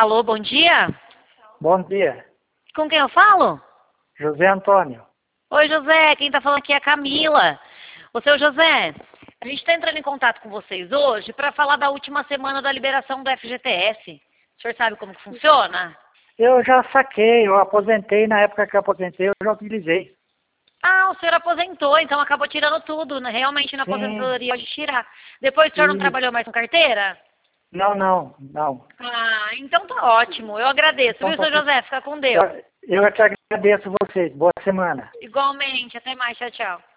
Alô, bom dia? Bom dia, Com quem eu falo? José Antônio. Oi, José, quem tá falando aqui é a Camila. Ô, seu José, a gente tá entrando em contato com vocês hoje para falar da última semana da liberação do FGTS. O senhor sabe como que funciona? Eu já saquei, eu aposentei, na época que eu aposentei, eu já utilizei. Ah, o senhor aposentou, então acabou tirando tudo, né? Realmente na Sim, aposentadoria pode tirar. Depois o senhor não e... trabalhou mais com carteira? Não. Ah, então tá ótimo. Eu agradeço, Então viu, tá seu tudo. José? Fica com Deus. Eu é que agradeço vocês. Boa semana. Igualmente. Até mais. Tchau, tchau.